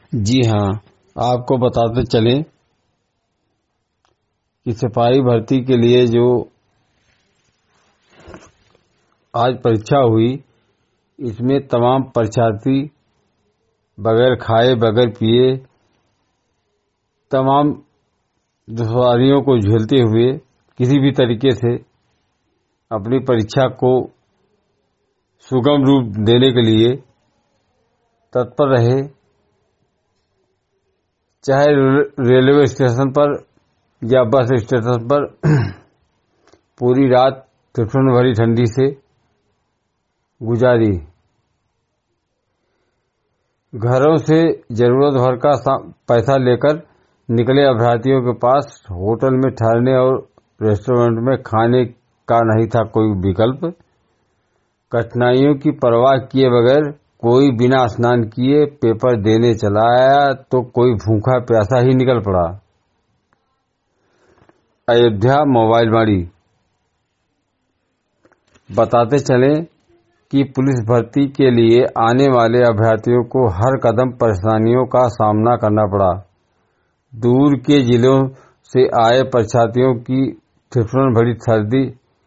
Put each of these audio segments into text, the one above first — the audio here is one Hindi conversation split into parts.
जी हाँ, आपको बताते चलें कि सिपाही भर्ती के लिए जो आज परीक्षा हुई, इसमें तमाम परीक्षार्थी बगैर खाए बगैर पिए तमाम दुश्वारियों को झेलते हुए किसी भी तरीके से अपनी परीक्षा को सुगम रूप देने के लिए तत्पर रहे। चाहे रेलवे स्टेशन पर या बस स्टेशन पर पूरी रात तूफान भरी ठंडी से गुजारी। घरों से जरूरत भर का पैसा लेकर निकले अभ्यर्थियों के पास होटल में ठहरने और रेस्टोरेंट में खाने का नहीं था कोई विकल्प। कठिनाइयों की परवाह किए बगैर कोई बिना स्नान किए पेपर देने चला आया तो कोई भूखा प्यासा ही निकल पड़ा। अयोध्या मोबाइल माड़ी। बताते चलें कि पुलिस भर्ती के लिए आने वाले अभ्यर्थियों को हर कदम परेशानियों का सामना करना पड़ा। दूर के जिलों से आए परीक्षार्थियों की ठिठुरन भरी सर्दी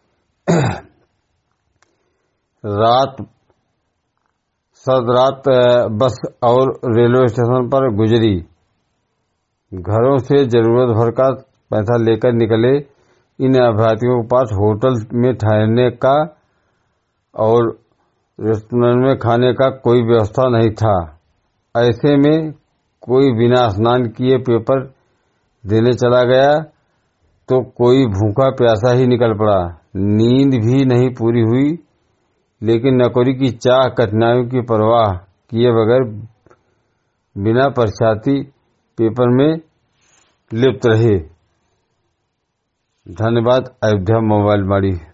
रात बस और रेलवे स्टेशन पर गुजरी। घरों से जरूरत भर का पैसा लेकर निकले इन अभ्यर्थियों के पास होटल में ठहरने का और रेस्टोरेंट में खाने का कोई व्यवस्था नहीं था। ऐसे में कोई बिना स्नान किए पेपर देने चला गया तो कोई भूखा प्यासा ही निकल पड़ा। नींद भी नहीं पूरी हुई, लेकिन नौकरी की चाह कठिनाइयों की परवाह किए बगैर बिना परीक्षार्थी पेपर में लिप्त रहे। धन्यवाद। अयोध्या मोबाइल माड़ी।